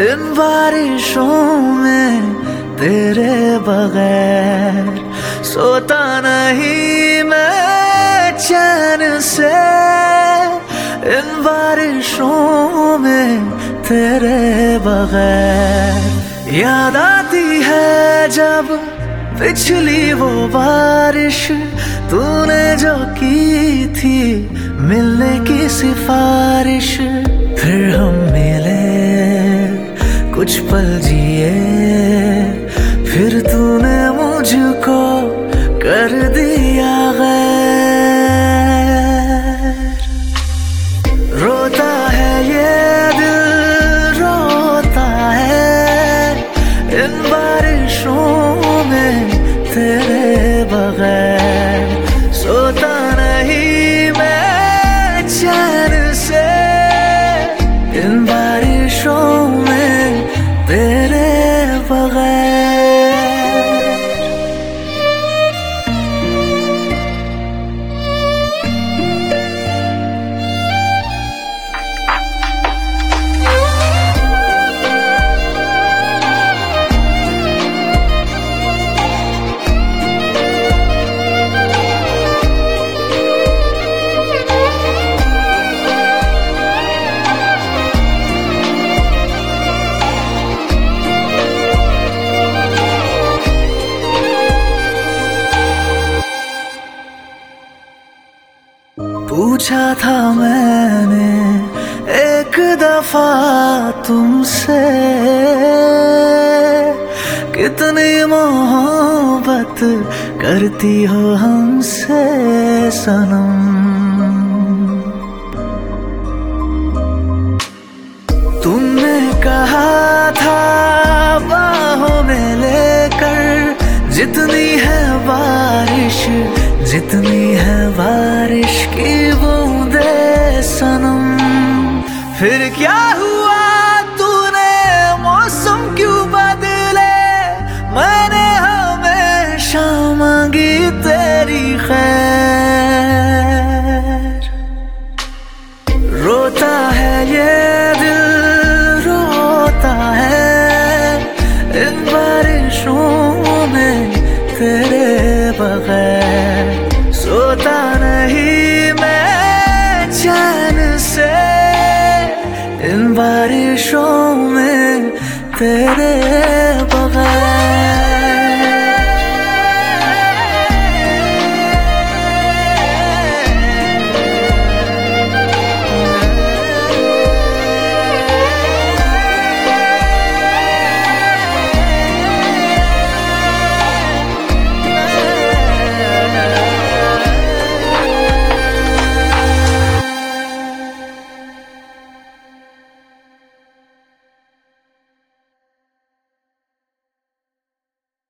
इन बारिशों में तेरे बगैर सोता नहीं मैं चैन से। इन बारिशों में तेरे बगैर याद आती है जब पिछली वो बारिश तूने जो की थी मिलने की सिफारिश। फिर हम मिले कुछ पल जिए, फिर तूने मुझको कर दिया गैर। रोता है ये दिल रोता है इन बारिशों में तेरे बगैर सोता नहीं मैं चैन से। इन बारिशों में तेरे बगैर। पूछा था मैंने एक दफा तुमसे कितनी मोहब्बत करती हो हमसे सनम। तुमने कहा था बाहों में लेकर जितनी है बारिश जितनी है बारिश की बूंदे सनम। फिर क्या हुआ तूने मौसम क्यों बदले, मैंने हमेशा मांगी तेरी खैर। रोता है ये दिल रोता है इन बारिशों में तेरे बगैर सोता नहीं मैं चैन से। इन बारिशों में तेरे